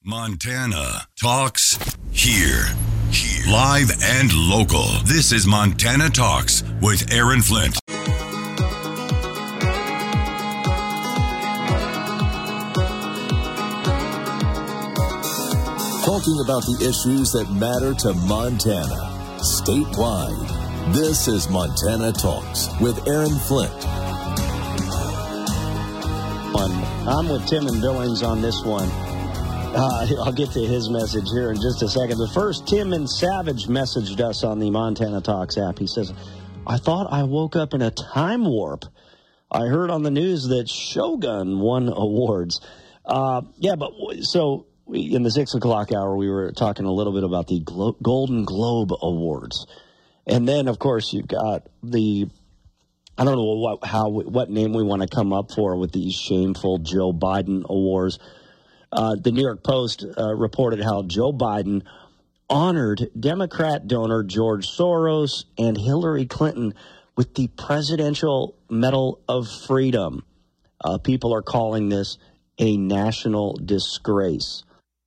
Montana Talks here. Live and local. This is Montana Talks with Aaron Flint. Talking about the issues that matter to Montana, statewide. This is Montana Talks with Aaron Flint. I'm with Tim and Billings on this one. I'll get to his message here in just a second. But first, Tim and Savage messaged us on the Montana Talks app. He says, I thought I woke up in a time warp. I heard on the news that Shogun won awards. In the 6 o'clock hour, we were talking a little bit about the Golden Globe Awards. And then, of course, you've got I don't know what name we want to come up for with these shameful Joe Biden awards. The New York Post reported how Joe Biden honored Democrat donor George Soros and Hillary Clinton with the Presidential Medal of Freedom. People are calling this a national disgrace.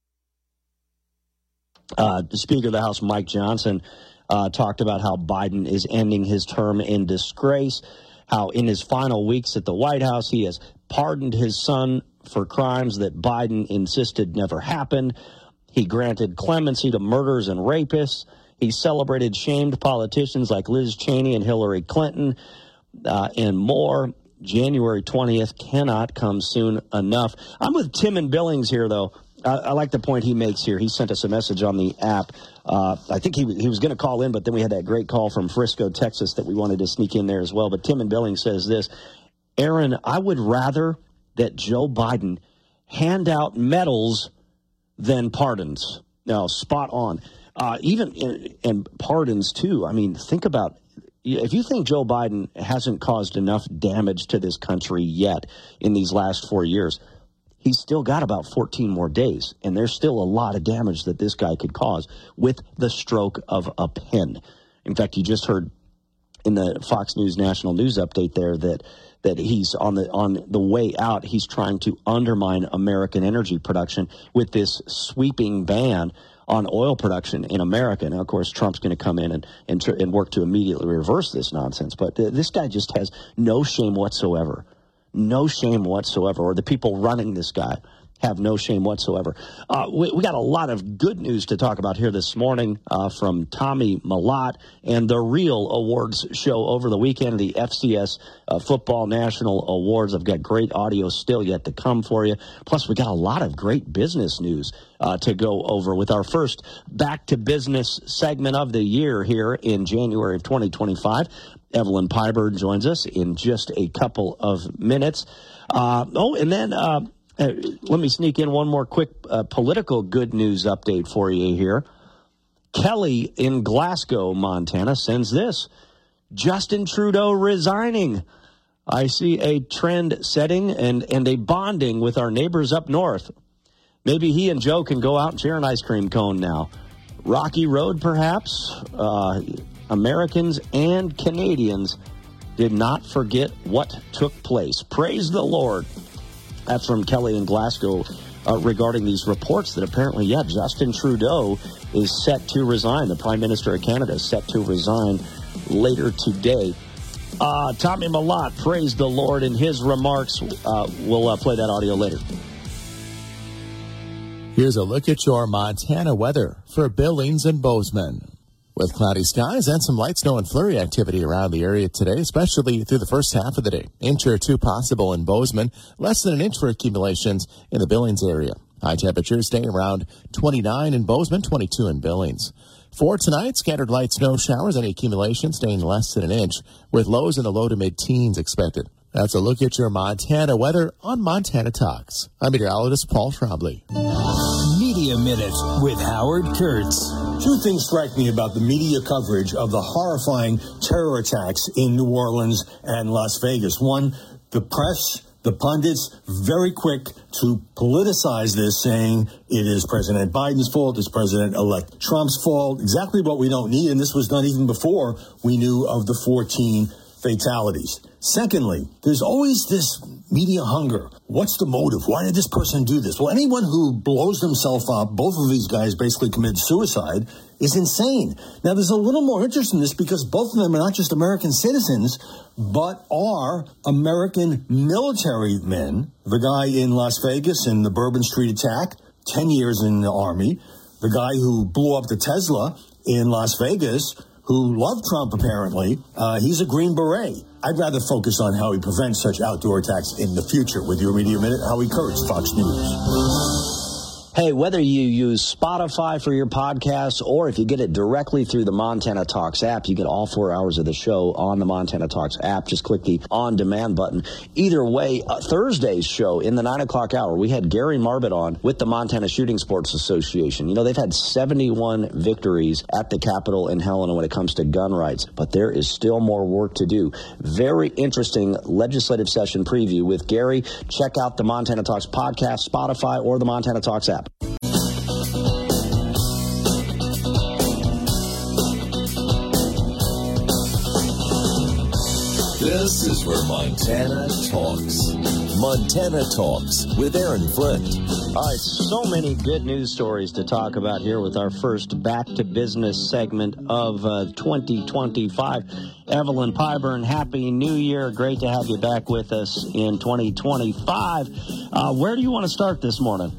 The Speaker of the House, Mike Johnson, talked about how Biden is ending his term in disgrace, how in his final weeks at the White House he has pardoned his son for crimes that Biden insisted never happened. He granted clemency to murderers and rapists. He celebrated shamed politicians like Liz Cheney and Hillary Clinton and more. January 20th cannot come soon enough. I'm with Tim and Billings here, though. I like the point he makes here. He sent us a message on the app. I think he was going to call in, but then we had that great call from Frisco, Texas that we wanted to sneak in there as well. But Tim and Billings says this, Aaron, I would rather that Joe Biden hand out medals than pardons. Now, spot on. And pardons, too. I mean, think about, if you think Joe Biden hasn't caused enough damage to this country yet in these last 4 years, he's still got about 14 more days, and there's still a lot of damage that this guy could cause with the stroke of a pen. In fact, you just heard in the Fox News National News Update there that he's on the way out. He's trying to undermine American energy production with this sweeping ban on oil production in America. Now, of course, Trump's going to come in and work to immediately reverse this nonsense. But this guy just has no shame whatsoever. No shame whatsoever. Or the people running this guy have no shame whatsoever. We got a lot of good news to talk about here this morning from Tommy Mellott and the Real Awards show over the weekend, the FCS Football National Awards. I've got great audio still yet to come for you. Plus, we got a lot of great business news to go over with our first Back to Business segment of the year here in January of 2025. Evelyn Piber joins us in just a couple of minutes. Let me sneak in one more quick political good news update for you here. Kelly in Glasgow, Montana, sends this. Justin Trudeau resigning. I see a trend setting and a bonding with our neighbors up north. Maybe he and Joe can go out and share an ice cream cone now. Rocky Road, perhaps. Americans and Canadians did not forget what took place. Praise the Lord. That's from Kelly in Glasgow regarding these reports that apparently, Justin Trudeau is set to resign. The Prime Minister of Canada is set to resign later today. Tommy Mellott, praise the Lord in his remarks. We'll play that audio later. Here's a look at your Montana weather for Billings and Bozeman. With cloudy skies and some light snow and flurry activity around the area today, especially through the first half of the day. Inch or two possible in Bozeman, less than an inch for accumulations in the Billings area. High temperatures staying around 29 in Bozeman, 22 in Billings. For tonight, scattered light snow showers, any accumulation staying less than an inch, with lows in the low to mid-teens expected. That's a look at your Montana weather on Montana Talks. I'm meteorologist Paul Schraubly. Media Minute with Howard Kurtz. Two things strike me about the media coverage of the horrifying terror attacks in New Orleans and Las Vegas. One, the press, the pundits, very quick to politicize this, saying it is President Biden's fault, it's President-elect Trump's fault, exactly what we don't need, and this was done even before we knew of the 14 fatalities. Secondly, there's always this media hunger. What's the motive? Why did this person do this? Well, anyone who blows themselves up, both of these guys basically committed suicide, is insane. Now, there's a little more interest in this because both of them are not just American citizens, but are American military men. The guy in Las Vegas in the Bourbon Street attack, 10 years in the Army. The guy who blew up the Tesla in Las Vegas, who loved Trump apparently, he's a Green Beret. I'd rather focus on how he prevents such outdoor attacks in the future. With your Media Minute, Howie Kurtz, Fox News. Hey, whether you use Spotify for your podcast or if you get it directly through the Montana Talks app, you get all 4 hours of the show on the Montana Talks app. Just click the on-demand button. Either way, Thursday's show in the 9 o'clock hour, we had Gary Marbett on with the Montana Shooting Sports Association. You know, they've had 71 victories at the Capitol in Helena when it comes to gun rights, but there is still more work to do. Very interesting legislative session preview with Gary. Check out the Montana Talks podcast, Spotify, or the Montana Talks app. This is where Montana talks. Montana Talks with Aaron Flint. All right, so many good news stories to talk about here with our first Back to Business segment of 2025. Evelyn Pyburn, Happy New Year. Great to have you back with us in 2025. Where do you want to start this morning?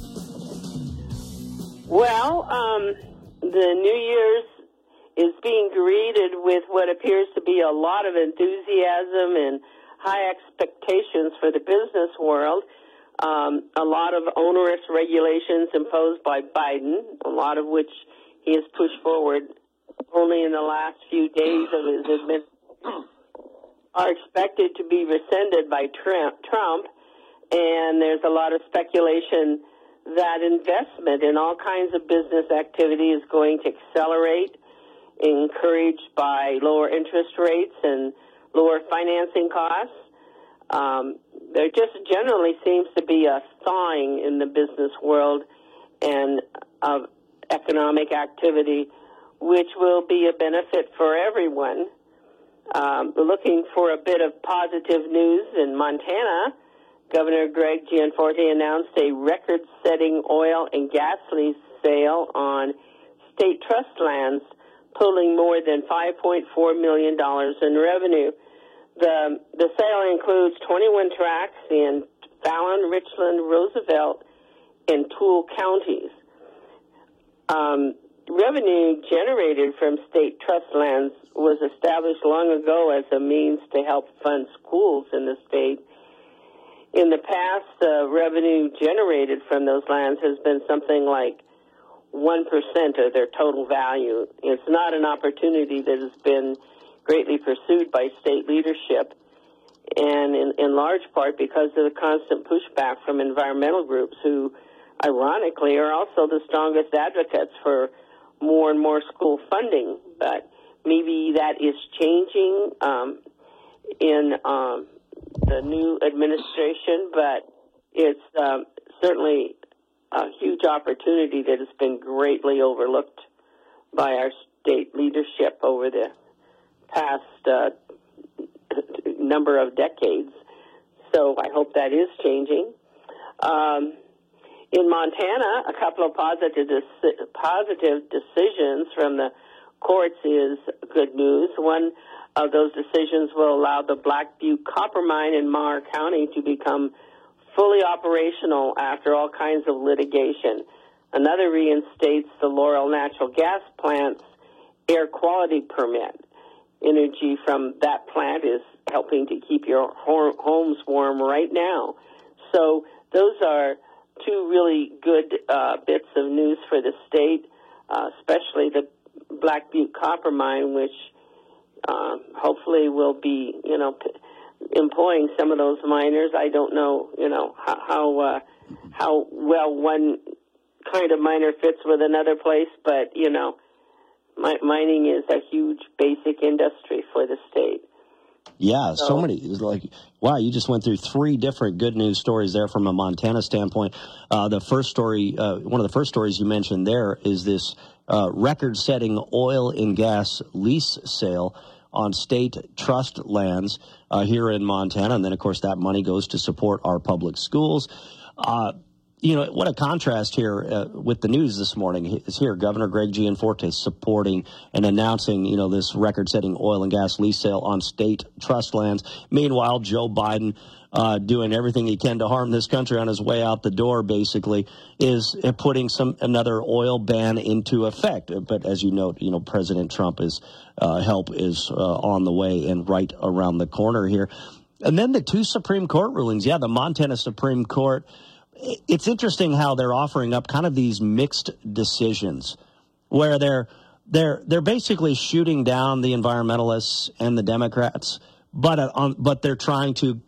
Well, the New Year's is being greeted with what appears to be a lot of enthusiasm and high expectations for the business world. A lot of onerous regulations imposed by Biden, a lot of which he has pushed forward only in the last few days of his administration, are expected to be rescinded by Trump. And there's a lot of speculation that investment in all kinds of business activity is going to accelerate, encouraged by lower interest rates and lower financing costs. There just generally seems to be a thawing in the business world and of economic activity, which will be a benefit for everyone. Looking for a bit of positive news in Montana, Governor Greg Gianforte announced a record-setting oil and gas lease sale on state trust lands, totaling more than $5.4 million in revenue. The sale includes 21 tracts in Fallon, Richland, Roosevelt, and Toole counties. Revenue generated from state trust lands was established long ago as a means to help fund schools in the state. In the past, the revenue generated from those lands has been something like 1% of their total value. It's not an opportunity that has been greatly pursued by state leadership, and in large part because of the constant pushback from environmental groups who, ironically, are also the strongest advocates for more and more school funding. But maybe that is changing in the new administration, but it's certainly a huge opportunity that has been greatly overlooked by our state leadership over the past number of decades. So I hope that is changing. In Montana, a couple of positive decisions from the courts is good news. One of those decisions will allow the Black Butte copper mine in Maher County to become fully operational after all kinds of litigation. Another reinstates the Laurel Natural Gas Plant's air quality permit. Energy from that plant is helping to keep your homes warm right now. So those are two really good bits of news for the state, especially the Black Butte copper mine, which hopefully will be, employing some of those miners. I don't know, how well one kind of miner fits with another place, but, mining is a huge basic industry for the state. Yeah, so many. Wow, you just went through three different good news stories there from a Montana standpoint. The first story, one of the first stories you mentioned there is this record-setting oil and gas lease sale on state trust lands here in Montana. And then, of course, that money goes to support our public schools. What a contrast here with the news this morning is here. Governor Greg Gianforte supporting and announcing, this record-setting oil and gas lease sale on state trust lands. Meanwhile, Joe Biden, doing everything he can to harm this country on his way out the door, basically, is putting another oil ban into effect. But as you note, President Trump help is on the way and right around the corner here. And then the two Supreme Court rulings. Yeah, the Montana Supreme Court. It's interesting how they're offering up kind of these mixed decisions where they're basically shooting down the environmentalists and the Democrats, but they're trying to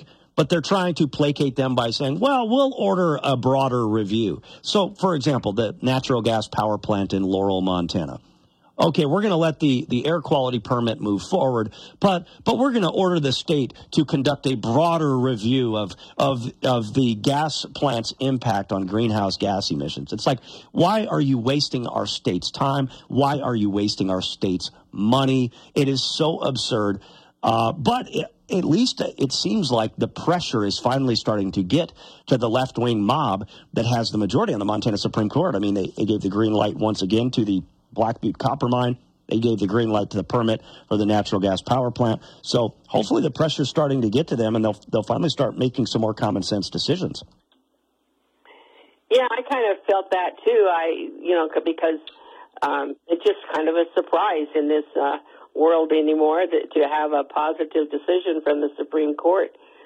placate them by saying, well, we'll order a broader review. So, for example, the natural gas power plant in Laurel, Montana. Okay, we're going to let the air quality permit move forward, but we're going to order the state to conduct a broader review of the gas plant's impact on greenhouse gas emissions. It's like, why are you wasting our state's time? Why are you wasting our state's money? It is so absurd. But at least it seems like the pressure is finally starting to get to the left-wing mob that has the majority on the Montana Supreme Court. I mean, they gave the green light once again to the Black Butte copper mine. They gave the green light to the permit for the natural gas power plant. So hopefully the pressure's starting to get to them, and they'll finally start making some more common sense decisions. Yeah, I kind of felt that too. Because it's just kind of a surprise in this world anymore to have a positive decision from the Supreme Court.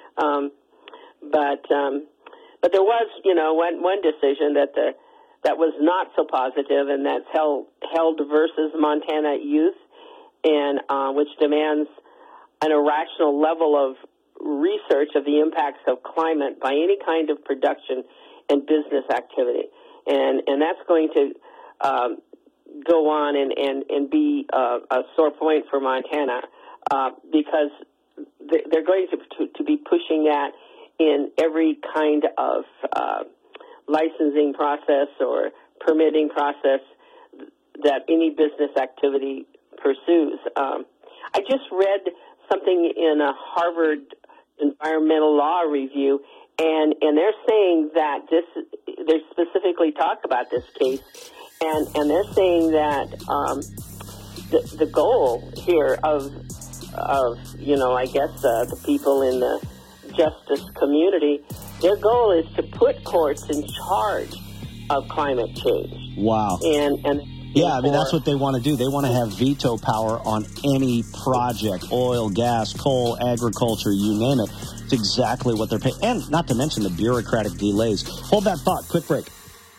But there was, one decision that was not so positive, and that's Held versus Montana Youth, and which demands an irrational level of research of the impacts of climate by any kind of production and business activity, and that's going to go on and be a sore point for Montana because they're going to be pushing that in every kind of licensing process or permitting process that any business activity pursues. I just read something in a Harvard environmental law review, and they're saying that they specifically talk about this case, and they're saying that the goal here of the people in the justice community, their goal is to put courts in charge of climate change. Wow. And yeah, I mean, that's what they want to do. They want to have veto power on any project, oil, gas, coal, agriculture, you name it. It's exactly what they're paying. And not to mention the bureaucratic delays. Hold that thought. Quick break.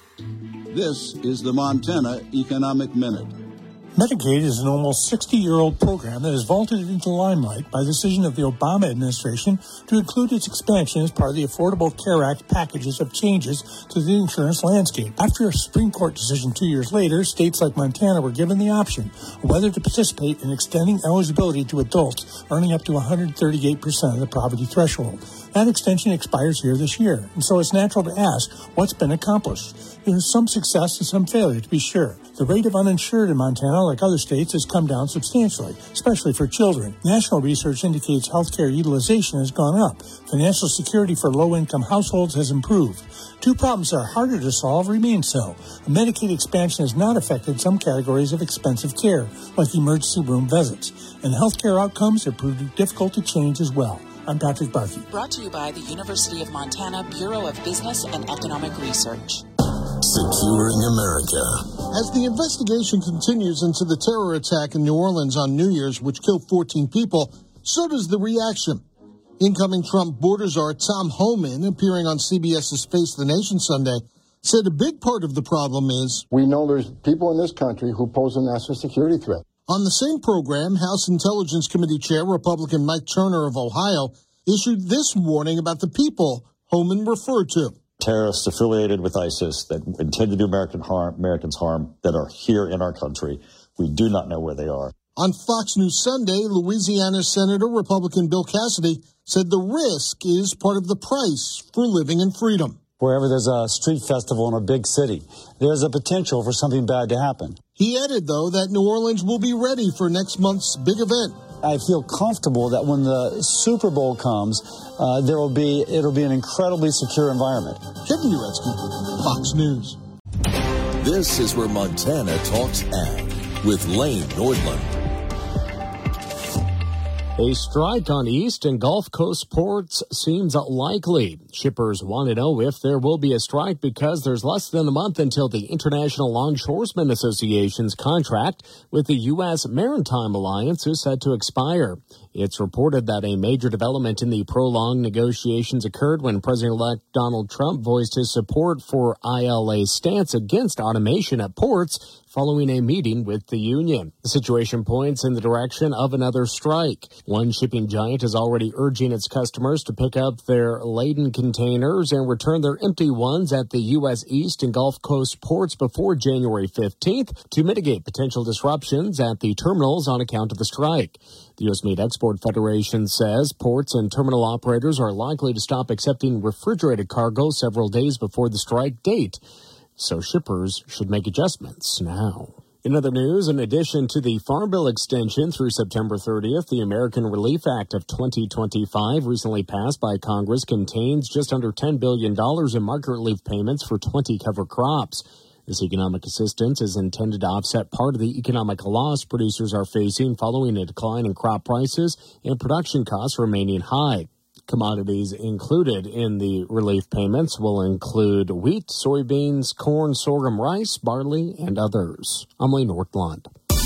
This is the Montana Economic Minute. Medicaid is an almost 60-year-old program that has vaulted into the limelight by decision of the Obama administration to include its expansion as part of the Affordable Care Act packages of changes to the insurance landscape. After a Supreme Court decision 2 years later, states like Montana were given the option of whether to participate in extending eligibility to adults earning up to 138% of the poverty threshold. That extension expires here this year, and so it's natural to ask what's been accomplished. There's some success and some failure, to be sure. The rate of uninsured in Montana, like other states, has come down substantially, especially for children. National research indicates healthcare utilization has gone up. Financial security for low-income households has improved. Two problems that are harder to solve remain so. A Medicaid expansion has not affected some categories of expensive care, like emergency room visits. And healthcare outcomes have proved difficult to change as well. I'm Patrick Barkey. Brought to you by the University of Montana Bureau of Business and Economic Research. Securing America. As the investigation continues into the terror attack in New Orleans on New Year's, which killed 14 people, so does the reaction. Incoming Trump border czar Tom Homan, appearing on CBS's Face the Nation Sunday, said a big part of the problem is we know there's people in this country who pose a national security threat. On the same program, House Intelligence Committee Chair Republican Mike Turner of Ohio issued this warning about the people Homan referred to. Terrorists affiliated with ISIS that intend to do Americans harm that are here in our country. We do not know where they are. On Fox News Sunday, Louisiana Senator Republican Bill Cassidy said the risk is part of the price for living in freedom. Wherever there's a street festival in a big city, there's a potential for something bad to happen. He added, though, that New Orleans will be ready for next month's big event. I feel comfortable that when the Super Bowl comes, it'll be an incredibly secure environment. Kevin Uretsky, Fox News. This is where Montana talks ag with Lane Nordlund. A strike on East and Gulf Coast ports seems likely. Shippers want to know if there will be a strike because there's less than a month until the International Longshoremen Association's contract with the U.S. Maritime Alliance is set to expire. It's reported that a major development in the prolonged negotiations occurred when President-elect Donald Trump voiced his support for ILA's stance against automation at ports following a meeting with the union. The situation points in the direction of another strike. One shipping giant is already urging its customers to pick up their laden containers and return their empty ones at the U.S. East and Gulf Coast ports before January 15th to mitigate potential disruptions at the terminals on account of the strike. The U.S. Meat Export Federation says ports and terminal operators are likely to stop accepting refrigerated cargo several days before the strike date, so shippers should make adjustments now. In other news, in addition to the Farm Bill extension through September 30th, the American Relief Act of 2025, recently passed by Congress, contains just under $10 billion in market relief payments for 20 cover crops. This economic assistance is intended to offset part of the economic loss producers are facing following a decline in crop prices and production costs remaining high. Commodities included in the relief payments will include wheat, soybeans, corn, sorghum, rice, barley, and others. I'm Lane Nordlund.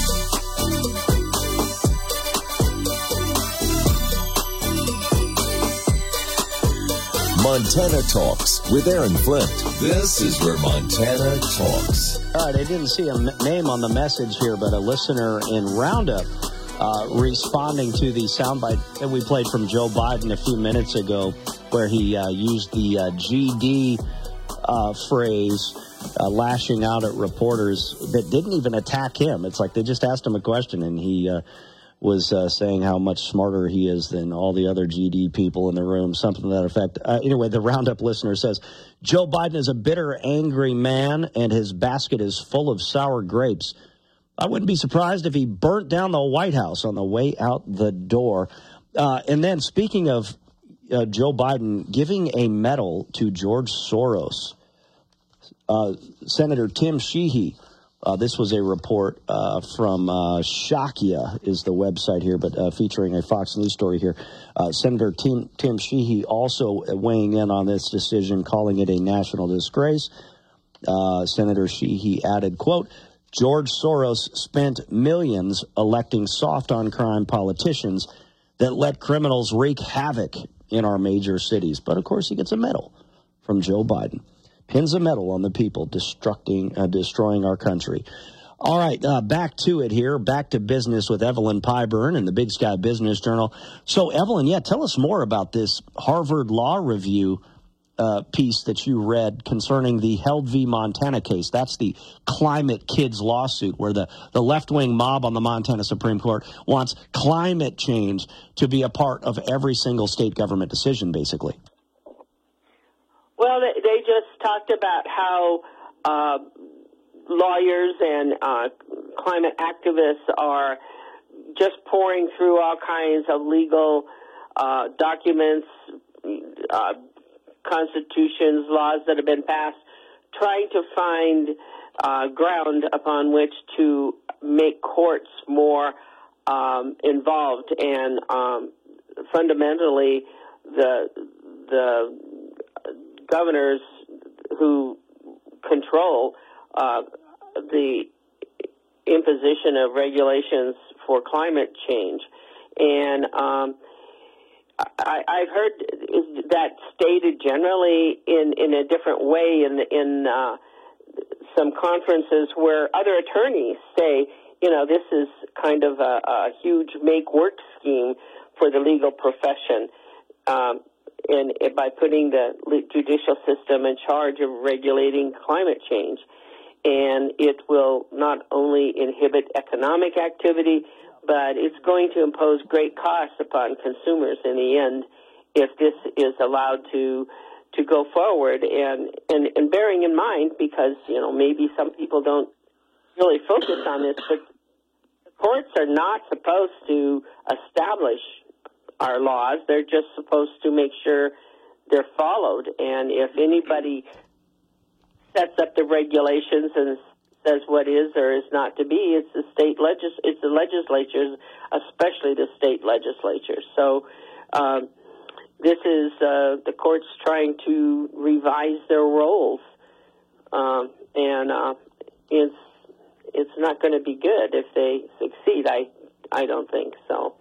Montana Talks with Aaron Flint. This is where Montana talks. All right, I didn't see a name on the message here, but a listener in Roundup responding to the soundbite that we played from Joe Biden a few minutes ago, where he used the GD phrase, lashing out at reporters that didn't even attack him. It's like they just asked him a question, and he was saying how much smarter he is than all the other GD people in the room, something to that effect. Anyway, the Roundup listener says, Joe Biden is a bitter, angry man, and his basket is full of sour grapes. I wouldn't be surprised if he burnt down the White House on the way out the door. And then speaking of Joe Biden giving a medal to George Soros, Senator Tim Sheehy, this was a report from Shakia is the website here, but featuring a Fox News story here. Senator Tim Sheehy also weighing in on this decision, calling it a national disgrace. Senator Sheehy added, quote, George Soros spent millions electing soft-on-crime politicians that let criminals wreak havoc in our major cities. But, of course, he gets a medal from Joe Biden. Pins a medal on the people destroying our country. All right, back to it here. Back to business with Evelyn Pyburn in the Big Sky Business Journal. So, Evelyn, tell us more about this Harvard Law Review piece that you read concerning the Held v. Montana case. That's the Climate Kids lawsuit where the left-wing mob on the Montana Supreme Court wants climate change to be a part of every single state government decision, basically. Well, they just talked about how lawyers and climate activists are just pouring through all kinds of legal documents, constitutions, laws that have been passed, trying to find ground upon which to make courts more involved. And fundamentally, the governors who control the imposition of regulations for climate change. And I've heard that stated generally in a different way in some conferences where other attorneys say, this is kind of a huge make-work scheme for the legal profession, and by putting the judicial system in charge of regulating climate change. And it will not only inhibit economic activity, but it's going to impose great costs upon consumers in the end if this is allowed to go forward. And bearing in mind, because, maybe some people don't really focus on this, but the courts are not supposed to establish our laws. They're just supposed to make sure they're followed. And if anybody sets up the regulations and says what is or is not to be, it's the it's the legislatures, especially the state legislatures. So this is the courts trying to revise their roles, and it's not going to be good if they succeed. I don't think so.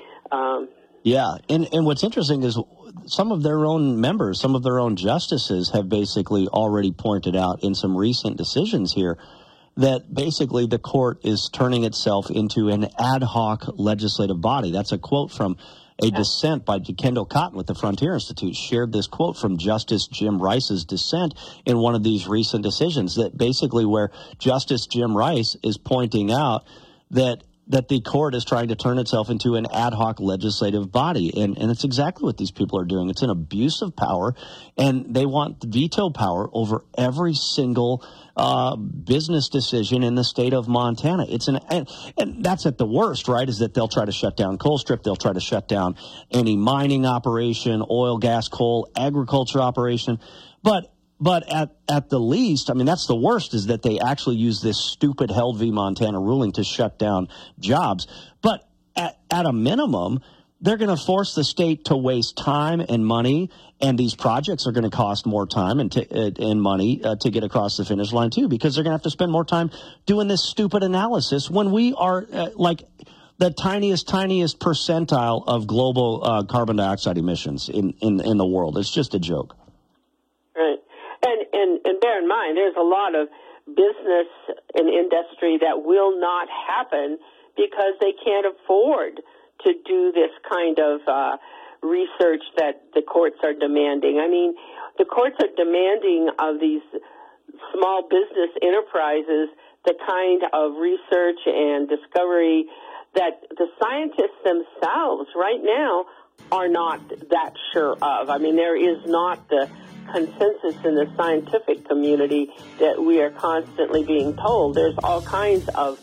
Yeah, and what's interesting is some of their own members, some of their own justices have basically already pointed out in some recent decisions here that basically the court is turning itself into an ad hoc legislative body. That's a quote from a dissent by Kendall Cotton with the Frontier Institute, shared this quote from Justice Jim Rice's dissent in one of these recent decisions, that basically where Justice Jim Rice is pointing out that the court is trying to turn itself into an ad hoc legislative body. And it's exactly what these people are doing. It's an abuse of power, and they want veto power over every single business decision in the state of Montana. And that's at the worst, right, is that they'll try to shut down Colstrip. They'll try to shut down any mining operation, oil, gas, coal, agriculture operation. But at the least, I mean, that's the worst, is that they actually use this stupid Held v. Montana ruling to shut down jobs. But at a minimum, they're going to force the state to waste time and money, and these projects are going to cost more time and money to get across the finish line, too, because they're going to have to spend more time doing this stupid analysis when we are like the tiniest percentile of global carbon dioxide emissions in the world. It's just a joke. Right. And bear in mind, there's a lot of business and industry that will not happen because they can't afford to do this kind of research that the courts are demanding. I mean, the courts are demanding of these small business enterprises the kind of research and discovery that the scientists themselves right now are not that sure of. I mean, there is not the consensus in the scientific community that we are constantly being told. There's all kinds of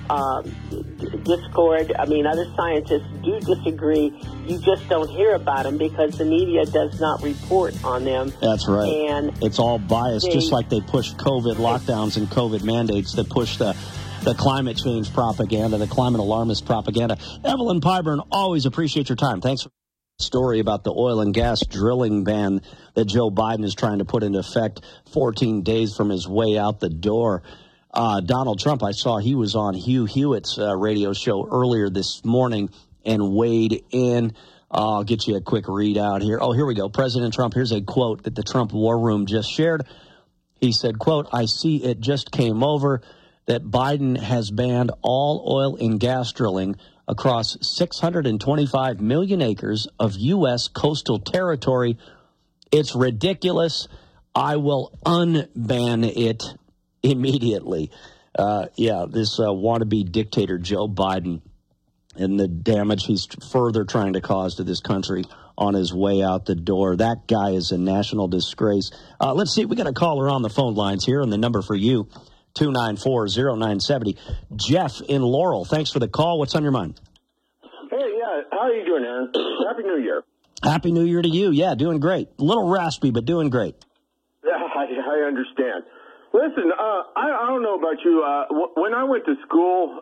discord. I mean, other scientists do disagree. You just don't hear about them because the media does not report on them. That's right. And it's all biased, just like they push COVID lockdowns and COVID mandates that push the climate change propaganda, the climate alarmist propaganda. Evelyn Pyburn, always appreciate your time. Thanks for the story about the oil and gas drilling ban that Joe Biden is trying to put into effect 14 days from his way out the door. Donald Trump, I saw he was on Hugh Hewitt's radio show earlier this morning and weighed in. I'll get you a quick readout here. Oh, here we go. President Trump, here's a quote that the Trump War Room just shared. He said, quote, "I see it just came over that Biden has banned all oil and gas drilling across 625 million acres of U.S. coastal territory. It's ridiculous. I will unban it immediately." This wannabe dictator Joe Biden and the damage he's further trying to cause to this country on his way out the door. That guy is a national disgrace. Let's see. We got a caller on the phone lines here, and the number for you, 294-0970. Jeff in Laurel, thanks for the call. What's on your mind? Hey, yeah. How are you doing, Aaron? Happy New Year. Happy New Year to you. Yeah, doing great. A little raspy, but doing great. Yeah, I understand. Listen, I don't know about you. When I went to school,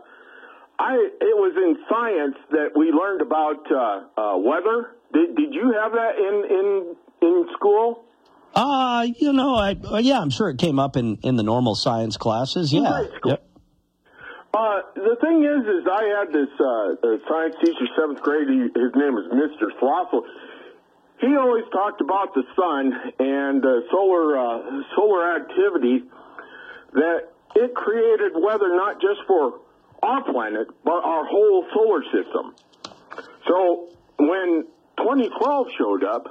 it was in science that we learned about weather. Did you have that in school? I'm sure it came up in the normal science classes. Yeah. Right. Yep. The thing is I had this science teacher, 7th grade. His name was Mr. Slossel. He always talked about the sun and solar activity, that it created weather not just for our planet, but our whole solar system. So when 2012 showed up,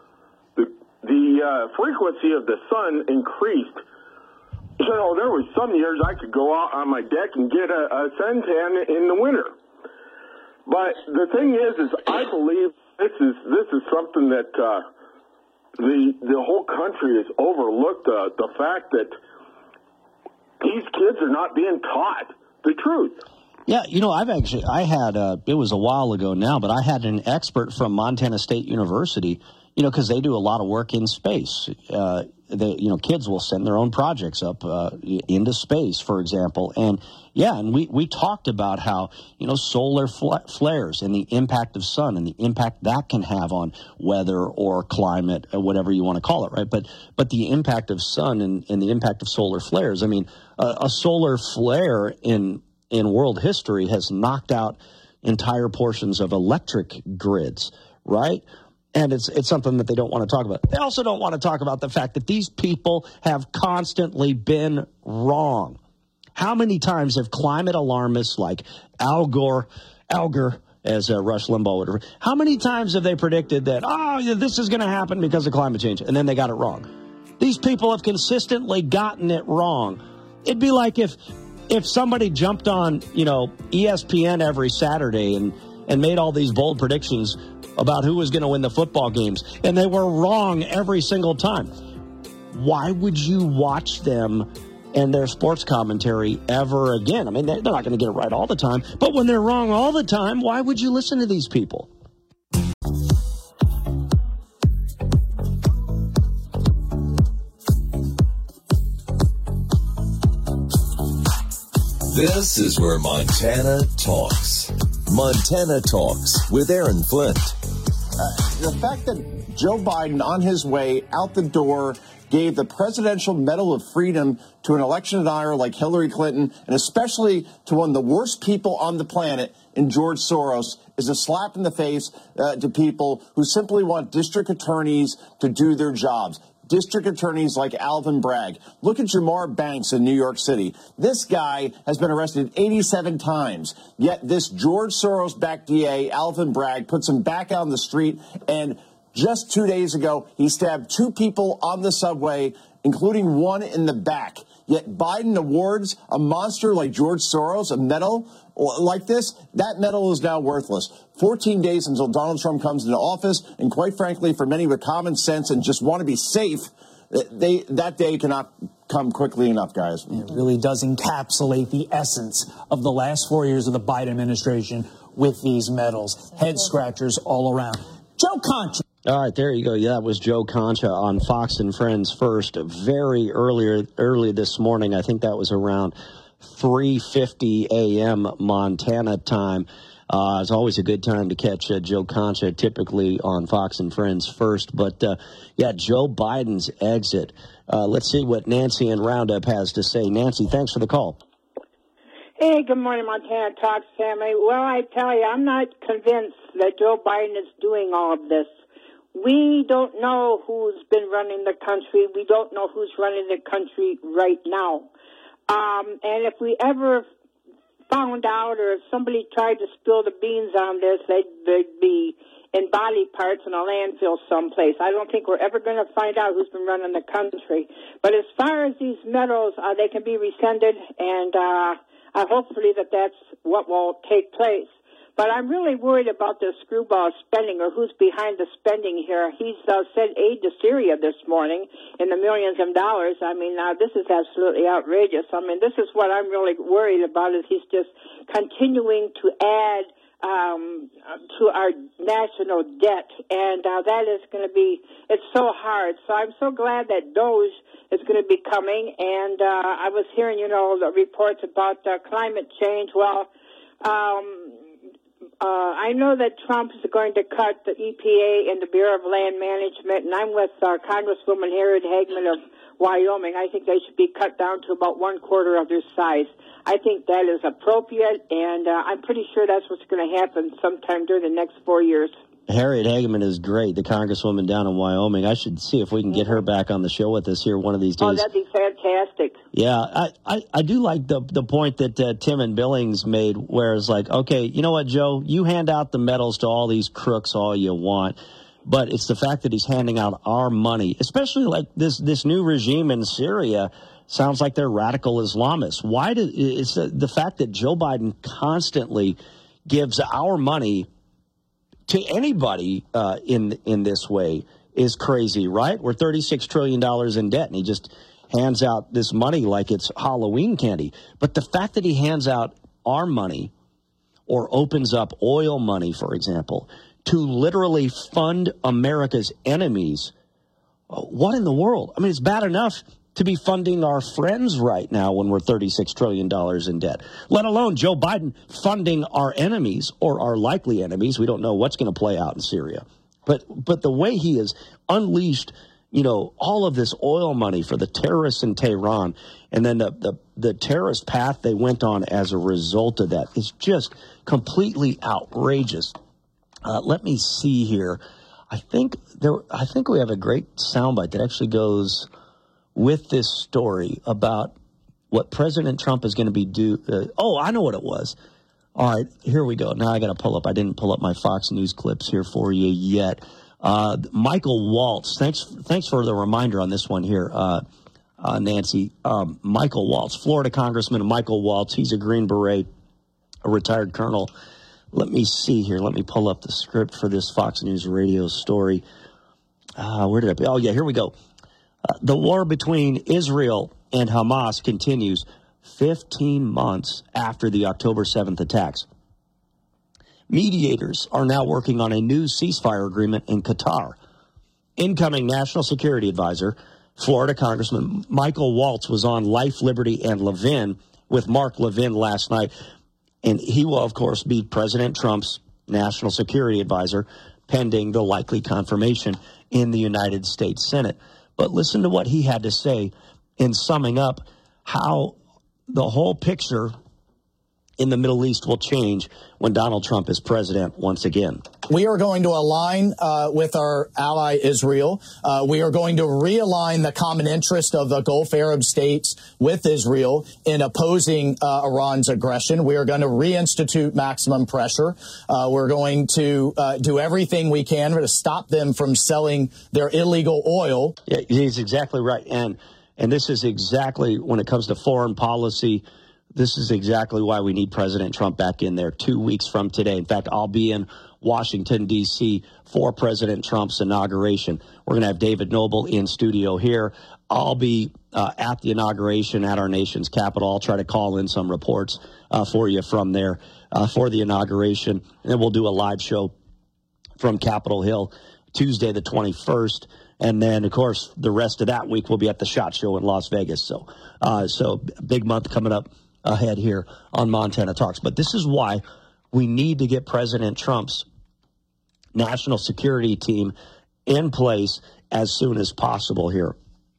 the frequency of the sun increased. So there was some years I could go out on my deck and get a suntan in the winter. But the thing is I believe this is something that the whole country has overlooked, the fact that these kids are not being taught the truth. Yeah, I had, it was a while ago now, but I had an expert from Montana State University, because they do a lot of work in space. Kids will send their own projects up into space, for example. And we talked about how, solar flares and the impact of sun and the impact that can have on weather or climate, or whatever you want to call it, right? But the impact of sun and the impact of solar flares, I mean, a solar flare in world history has knocked out entire portions of electric grids, right? And it's something that they don't want to talk about. They also don't want to talk about the fact that these people have constantly been wrong. How many times have climate alarmists like Al Gore, as Rush Limbaugh would refer, how many times have they predicted that, this is going to happen because of climate change, and then they got it wrong? These people have consistently gotten it wrong. It'd be like if somebody jumped on, ESPN every Saturday and made all these bold predictions about who was going to win the football games, and they were wrong every single time. Why would you watch them and their sports commentary ever again? I mean, they're not going to get it right all the time, but when they're wrong all the time, why would you listen to these people? This is where Montana talks. Montana Talks with Aaron Flint. The fact that Joe Biden, on his way out the door, gave the Presidential Medal of Freedom to an election denier like Hillary Clinton, and especially to one of the worst people on the planet in George Soros, is a slap in the face to people who simply want district attorneys to do their jobs. District attorneys like Alvin Bragg. Look at Jamar Banks in New York City. This guy has been arrested 87 times, yet this George Soros-backed DA, Alvin Bragg, puts him back out on the street, and just 2 days ago, he stabbed 2 people on the subway, including one in the back. Yet Biden awards a monster like George Soros a medal like this. That medal is now worthless. 14 days until Donald Trump comes into office, and quite frankly, for many with common sense and just want to be safe, that day cannot come quickly enough, guys. It really does encapsulate the essence of the last 4 years of the Biden administration with these medals. Head scratchers all around. Joe Concha. All right, there you go. Yeah, that was Joe Concha on Fox and Friends First, early this morning. I think that was around 3:50 a.m. Montana time. It's always a good time to catch Joe Concha, typically on Fox and Friends First. But, Joe Biden's exit. Let's see what Nancy in Roundup has to say. Nancy, thanks for the call. Hey, good morning, Montana Talks family. Well, I tell you, I'm not convinced that Joe Biden is doing all of this. We don't know who's been running the country. We don't know who's running the country right now. And if we ever found out, or if somebody tried to spill the beans on this, they'd be in body parts in a landfill someplace. I don't think we're ever going to find out who's been running the country. But as far as these medals, they can be rescinded, and hopefully that's what will take place. But I'm really worried about the screwball spending, or who's behind the spending here. He's sent aid to Syria this morning in the millions of dollars. I mean, this is absolutely outrageous. I mean, this is what I'm really worried about, is he's just continuing to add to our national debt. And that is going to be, it's so hard. So I'm so glad that DOGE is going to be coming. And I was hearing, the reports about climate change. Well, I know that Trump is going to cut the EPA and the Bureau of Land Management, and I'm with Congresswoman Harriet Hageman of Wyoming. I think they should be cut down to about 1/4 of their size. I think that is appropriate, and I'm pretty sure that's what's going to happen sometime during the next 4 years. Harriet Hageman is great, the Congresswoman down in Wyoming. I should see if we can get her back on the show with us here one of these days. Oh, that'd be fantastic. Yeah, I do like the point that Tim and Billings made, where it's like, okay, you know what, Joe, you hand out the medals to all these crooks all you want, but it's the fact that he's handing out our money, especially like this new regime in Syria. Sounds like they're radical Islamists. It's the fact that Joe Biden constantly gives our money to anybody in this way is crazy, right? We're $36 trillion in debt, and he just hands out this money like it's Halloween candy. But the fact that he hands out our money or opens up oil money, for example, to literally fund America's enemies, what in the world? I mean, it's bad enough to be funding our friends right now when we're $36 trillion in debt, let alone Joe Biden funding our enemies or our likely enemies. We don't know what's going to play out in Syria. But the way he has unleashed, all of this oil money for the terrorists in Tehran, and then the terrorist path they went on as a result of that is just completely outrageous. Let me see here. I think we have a great soundbite that actually goes with this story about what President Trump is going to be I know what it was. All right, here we go. Now I got to pull up. I didn't pull up my Fox News clips here for you yet. Michael Waltz, thanks for the reminder on this one here, Nancy. Michael Waltz, Florida Congressman Michael Waltz. He's a Green Beret, a retired colonel. Let me see here. Let me pull up the script for this Fox News radio story. Where did I be? Oh, yeah, here we go. The war between Israel and Hamas continues 15 months after the October 7th attacks. Mediators are now working on a new ceasefire agreement in Qatar. Incoming National Security Advisor, Florida Congressman Michael Waltz, was on Life, Liberty, and Levin with Mark Levin last night. And he will, of course, be President Trump's National Security Advisor, pending the likely confirmation in the United States Senate. But listen to what he had to say in summing up how the whole picture in the Middle East will change when Donald Trump is president once again. We are going to align with our ally Israel. We are going to realign the common interest of the Gulf Arab states with Israel in opposing Iran's aggression. We are going to reinstitute maximum pressure. We're going to do everything we can to stop them from selling their illegal oil. Yeah, he's exactly right. And this is exactly, when it comes to foreign policy, this is exactly why we need President Trump back in there 2 weeks from today. In fact, I'll be in Washington, D.C. for President Trump's inauguration. We're going to have David Noble in studio here. I'll be at the inauguration at our nation's capital. I'll try to call in some reports for you from there for the inauguration. And then we'll do a live show from Capitol Hill Tuesday the 21st. And then, of course, the rest of that week we'll be at the SHOT Show in Las Vegas. So big month coming up ahead here on Montana Talks. But this is why we need to get President Trump's national security team in place as soon as possible here.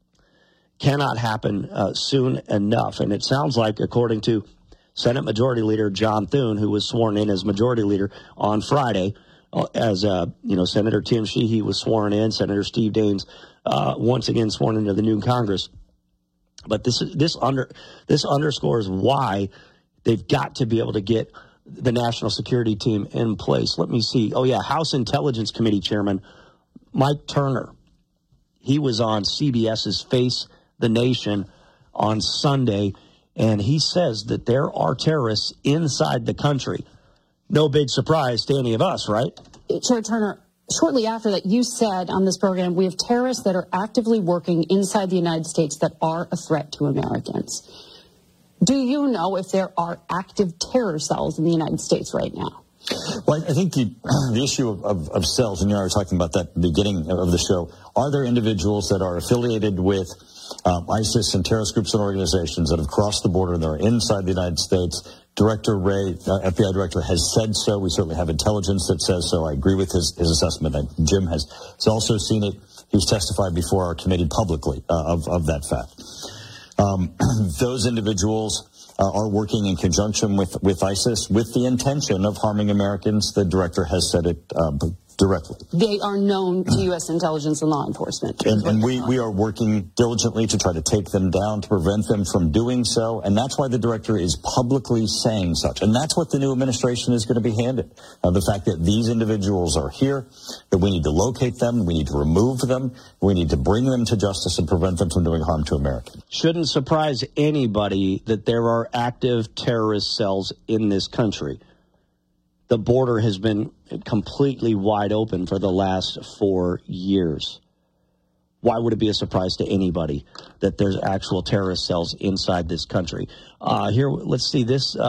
Cannot happen soon enough. And it sounds like, according to Senate Majority Leader John Thune, who was sworn in as Majority Leader on Friday, as Senator Tim Sheehy was sworn in, Senator Steve Daines once again sworn into the new Congress. But this underscores why they've got to be able to get the national security team in place. Let me see. Oh, yeah, House Intelligence Committee Chairman Mike Turner. He was on CBS's Face the Nation on Sunday, and he says that there are terrorists inside the country. No big surprise to any of us, right? Chair Turner, shortly after that, you said on this program, we have terrorists that are actively working inside the United States that are a threat to Americans. Do you know if there are active terror cells in the United States right now? Well, I think the issue of cells, and you and I were talking about that at the beginning of the show, are there individuals that are affiliated with ISIS and terrorist groups and organizations that have crossed the border and they're inside the United States? Director Wray, FBI director, has said so. We certainly have intelligence that says so. I agree with his assessment. Jim has also seen it. He's testified before our committee publicly of that fact. Those individuals are working in conjunction with ISIS with the intention of harming Americans. The director has said it directly. They are known to U.S. intelligence and law enforcement. And we are working diligently to try to take them down, to prevent them from doing so. And that's why the director is publicly saying such. And that's what the new administration is going to be handed. The fact that these individuals are here, that we need to locate them, we need to remove them, we need to bring them to justice and prevent them from doing harm to Americans. Shouldn't surprise anybody that there are active terrorist cells in this country. The border has been completely wide open for the last 4 years. Why would it be a surprise to anybody that there's actual terrorist cells inside this country? Here, let's see this.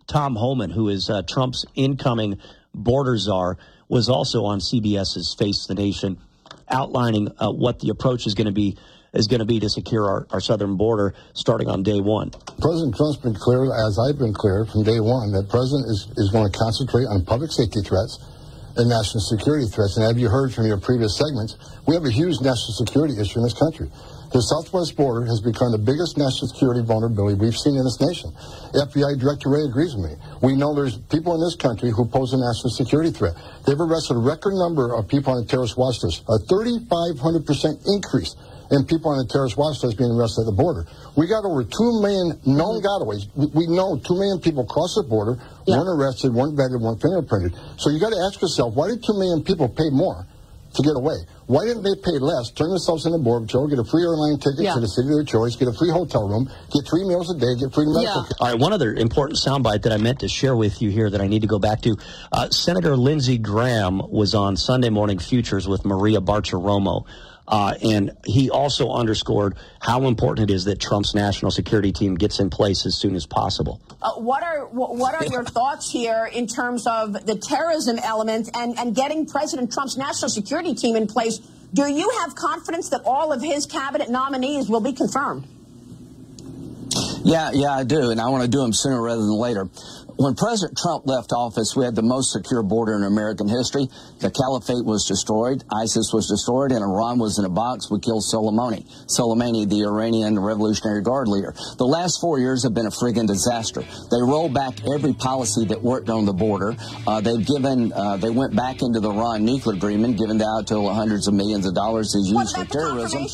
Tom Homan, who is Trump's incoming border czar, was also on CBS's Face the Nation, outlining what the approach is going to be to secure our southern border starting on day one. President Trump's been clear, as I've been clear from day one, that the president is going to concentrate on public safety threats and national security threats. And as you heard from your previous segments, we have a huge national security issue in this country. The southwest border has become the biggest national security vulnerability we've seen in this nation. FBI Director Wray agrees with me. We know there's people in this country who pose a national security threat. They've arrested a record number of people on the terrorist watch list, a 3,500% increase in people on the terrorist watch list being arrested at the border. We got over 2 million known gotaways. We know 2 million people crossed the border, weren't arrested, weren't vetted, weren't fingerprinted. So you got to ask yourself, why did 2 million people pay more to get away? Why didn't they pay less, turn themselves into Border Patrol, get a free airline ticket to the city of their choice, get a free hotel room, get 3 meals a day, get free medical care? All right, one other important soundbite that I meant to share with you here that I need to go back to. Senator Lindsey Graham was on Sunday Morning Futures with Maria Bartiromo. And he also underscored how important it is that Trump's national security team gets in place as soon as possible. What are your thoughts here in terms of the terrorism element and getting President Trump's national security team in place? Do you have confidence that all of his cabinet nominees will be confirmed? Yeah, I do, and I want to do them sooner rather than later. When President Trump left office, we had the most secure border in American history. The caliphate was destroyed, ISIS was destroyed, and Iran was in a box. We killed Soleimani, the Iranian Revolutionary Guard leader. The last 4 years have been a friggin' disaster. They rolled back every policy that worked on the border. They went back into the Iran nuclear agreement, giving out to hundreds of millions of dollars is used for terrorism.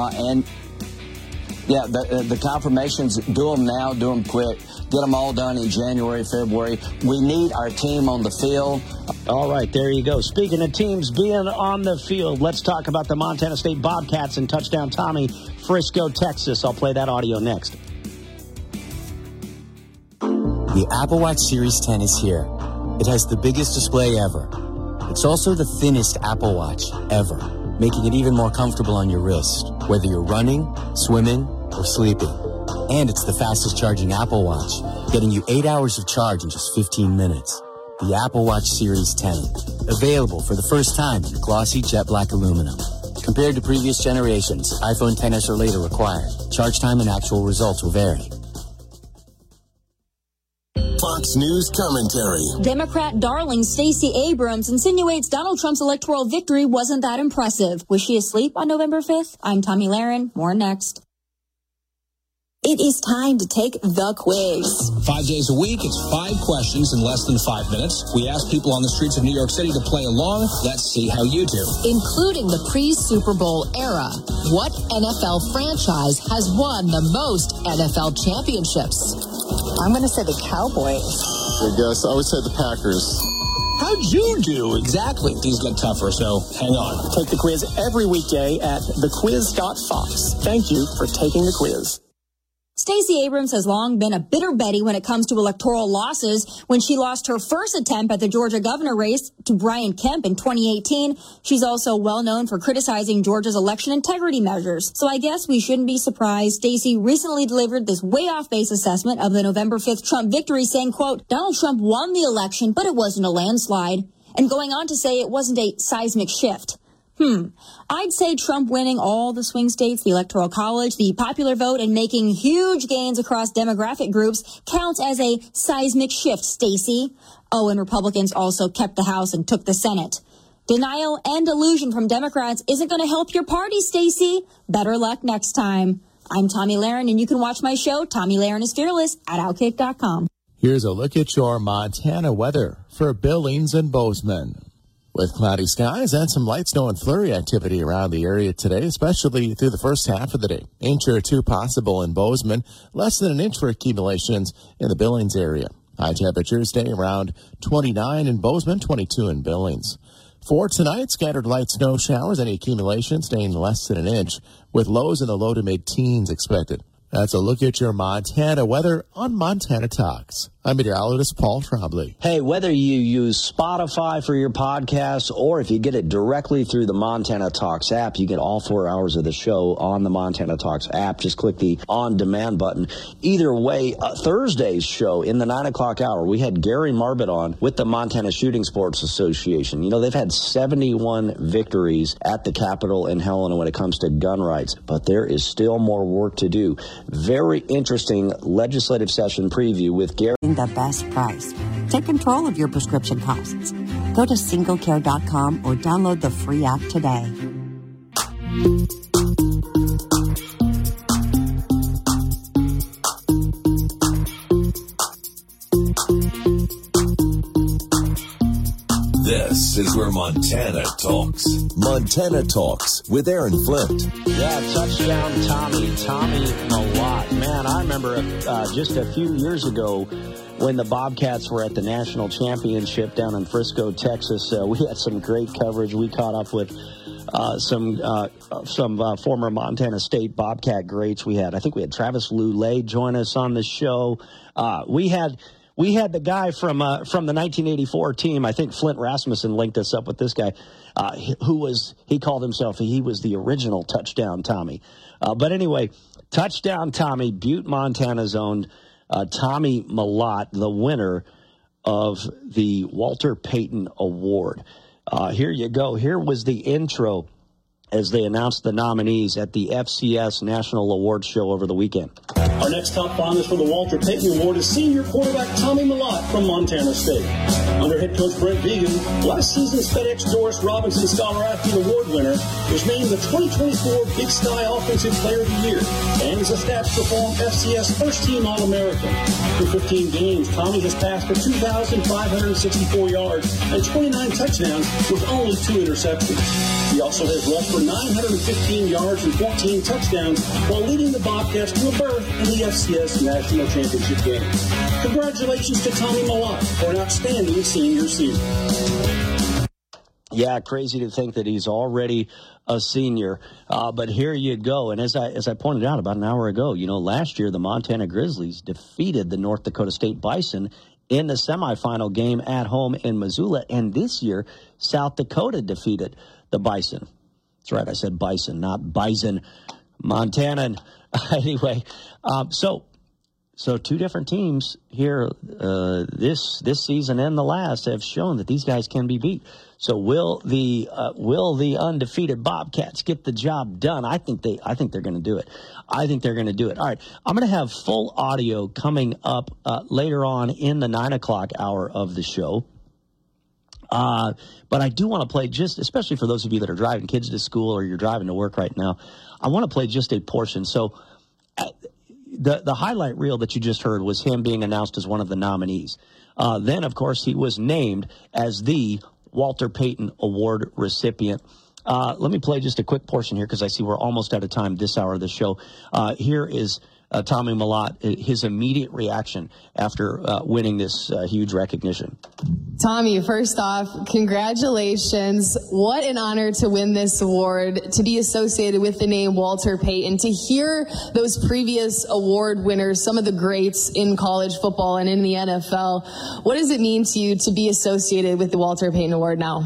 The confirmations, do them now, do them quick. Get them all done in January, February. We need our team on the field. All right, there you go. Speaking of teams being on the field, let's talk about the Montana State Bobcats and Touchdown Tommy, Frisco, Texas. I'll play that audio next. The Apple Watch Series 10 is here. It has the biggest display ever. It's also the thinnest Apple Watch ever, making it even more comfortable on your wrist, whether you're running, swimming, or sleeping. And it's the fastest charging Apple Watch, getting you 8 hours of charge in just 15 minutes. The Apple Watch Series 10, available for the first time in glossy jet black aluminum. Compared to previous generations, iPhone XS or later required. Charge time and actual results will vary. Fox News commentary. Democrat darling Stacey Abrams insinuates Donald Trump's electoral victory wasn't that impressive. Was she asleep on November 5th? I'm Tommy Lahren. More next. It is time to take the quiz. 5 days a week, it's 5 questions in less than 5 minutes. We ask people on the streets of New York City to play along. Let's see how you do. Including the pre-Super Bowl era, what NFL franchise has won the most NFL championships? I'm going to say the Cowboys. I guess I would say the Packers. How'd you do? Exactly. These get tougher, so hang on. Take the quiz every weekday at thequiz.fox. Thank you for taking the quiz. Stacey Abrams has long been a bitter Betty when it comes to electoral losses. When she lost her first attempt at the Georgia governor race to Brian Kemp in 2018, she's also well known for criticizing Georgia's election integrity measures. So I guess we shouldn't be surprised. Stacey recently delivered this way off base assessment of the November 5th Trump victory, saying, quote, Donald Trump won the election, but it wasn't a landslide. And going on to say it wasn't a seismic shift. I'd say Trump winning all the swing states, the Electoral College, the popular vote, and making huge gains across demographic groups counts as a seismic shift, Stacey. Oh, and Republicans also kept the House and took the Senate. Denial and delusion from Democrats isn't going to help your party, Stacey. Better luck next time. I'm Tommy Lahren, and you can watch my show, Tommy Lahren is Fearless, at Outkick.com. Here's a look at your Montana weather for Billings and Bozeman. With cloudy skies and some light snow and flurry activity around the area today, especially through the first half of the day. Inch or two possible in Bozeman, less than an inch for accumulations in the Billings area. High temperatures stay around 29 in Bozeman, 22 in Billings. For tonight, scattered light snow showers, any accumulation staying less than an inch, with lows in the low to mid-teens expected. That's a look at your Montana weather on Montana Talks. I'm meteorologist Paul Trombley. Hey, whether you use Spotify for your podcast or if you get it directly through the Montana Talks app, you get all 4 hours of the show on the Montana Talks app. Just click the on-demand button. Either way, Thursday's show in the 9 o'clock hour, we had Gary Marbett on with the Montana Shooting Sports Association. You know, they've had 71 victories at the Capitol in Helena when it comes to gun rights, but there is still more work to do. Very interesting legislative session preview with Gary. The best price. Take control of your prescription costs. Go to singlecare.com or download the free app today. This is where Montana talks. Montana Talks with Aaron Flint. Yeah, touchdown Tommy Mellott. Man, I remember just a few years ago when the Bobcats were at the national championship down in Frisco, Texas. We had some great coverage. We caught up with some former Montana State Bobcat greats. I think we had Travis Lulay join us on the show. We had the guy from the 1984 team. I think Flint Rasmussen linked us up with this guy, he called himself, he was the original Touchdown Tommy. But anyway, Touchdown Tommy, Butte, Montana's own Tommy Mellott, the winner of the Walter Payton Award. Here you go. Here was the intro as they announced the nominees at the FCS National Awards Show over the weekend. Our next top finalist for the Walter Payton Award is senior quarterback Tommy Mellott from Montana State. Under head coach Brent Vigen, last season's FedEx Doris Robinson Scholar Athlete Award winner was named the 2024 Big Sky Offensive Player of the Year and is a stats perform FCS First Team All-American. Through 15 games, Tommy has passed for 2,564 yards and 29 touchdowns with only 2 interceptions. He also has rushed for 915 yards and 14 touchdowns while leading the Bobcats to a berth in the FCS National Championship game. Congratulations to Tommy Mellott for an outstanding senior season. Yeah, crazy to think that he's already a senior. But here you go. And as I pointed out about an hour ago, last year the Montana Grizzlies defeated the North Dakota State Bison in the semifinal game at home in Missoula. And this year, South Dakota defeated the Bison. That's right, I said Bison, not Bison. Montana. Anyway, so 2 different teams here this season and the last have shown that these guys can be beat. So will the undefeated Bobcats get the job done? I think they're going to do it. I think they're going to do it. All right, I'm going to have full audio coming up later on in the 9 o'clock hour of the show. But I do want to play especially for those of you that are driving kids to school or you're driving to work right now, I want to play just a portion. So the highlight reel that you just heard was him being announced as one of the nominees. Then, of course, he was named as the Walter Payton Award recipient. Let me play just a quick portion here because I see we're almost out of time this hour of the show. Here is Tommy Mellott, his immediate reaction after winning this huge recognition. Tommy, first off, congratulations. What an honor to win this award, to be associated with the name Walter Payton, to hear those previous award winners, some of the greats in college football and in the NFL. What does it mean to you to be associated with the Walter Payton Award now?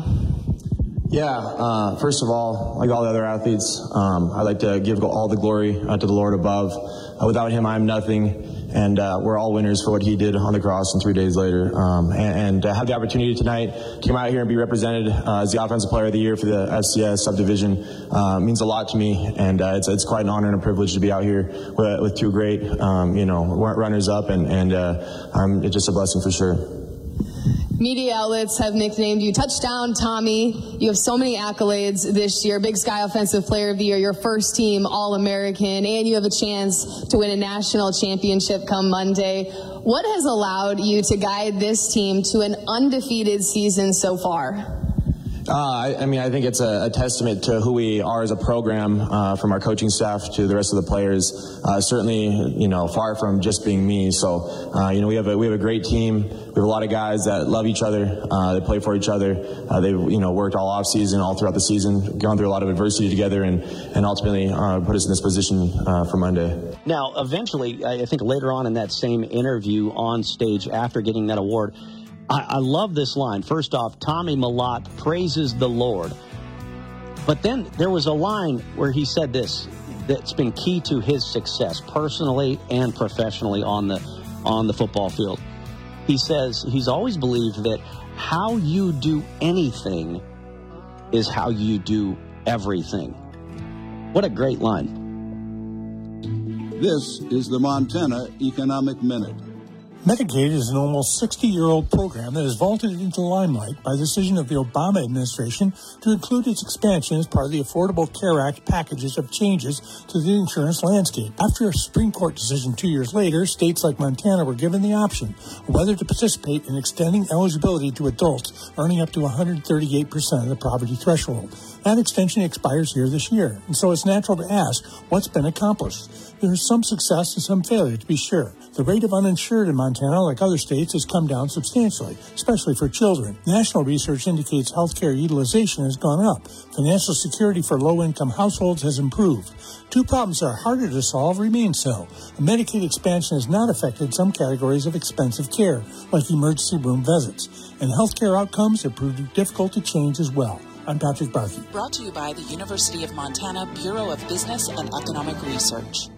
Yeah, first of all, like all the other athletes, I'd like to give all the glory to the Lord above. Without him, I'm nothing. And we're all winners for what he did on the cross and 3 days later. And to have the opportunity tonight to come out here and be represented as the Offensive Player of the Year for the FCS subdivision means a lot to me. And it's quite an honor and a privilege to be out here with 2 great, runners up. And it's just a blessing for sure. Media outlets have nicknamed you Touchdown Tommy. You have so many accolades this year. Big Sky Offensive Player of the Year, your first team All-American, and you have a chance to win a national championship come Monday. What has allowed you to guide this team to an undefeated season so far? I mean, I think it's a testament to who we are as a program, from our coaching staff to the rest of the players. Certainly, far from just being me. So, we have a great team. We have a lot of guys that love each other. They play for each other. They've, worked all off season, all throughout the season, gone through a lot of adversity together, and ultimately put us in this position for Monday. Now, eventually, I think later on in that same interview on stage after getting that award, I love this line. First off, Tommy Mellott praises the Lord. But then there was a line where he said this that's been key to his success personally and professionally on the football field. He says he's always believed that how you do anything is how you do everything. What a great line. This is the Montana Economic Minute. Medicaid is an almost 60-year-old program that has vaulted into the limelight by the decision of the Obama administration to include its expansion as part of the Affordable Care Act packages of changes to the insurance landscape. After a Supreme Court decision 2 years later, states like Montana were given the option of whether to participate in extending eligibility to adults earning up to 138% of the poverty threshold. That extension expires here this year, and so it's natural to ask what's been accomplished. There is some success and some failure, to be sure. The rate of uninsured in Montana, like other states, has come down substantially, especially for children. National research indicates healthcare utilization has gone up. Financial security for low-income households has improved. Two problems that are harder to solve remain so. A Medicaid expansion has not affected some categories of expensive care, like emergency room visits. And healthcare outcomes have proved difficult to change as well. I'm Patrick Barkey. Brought to you by the University of Montana Bureau of Business and Economic Research.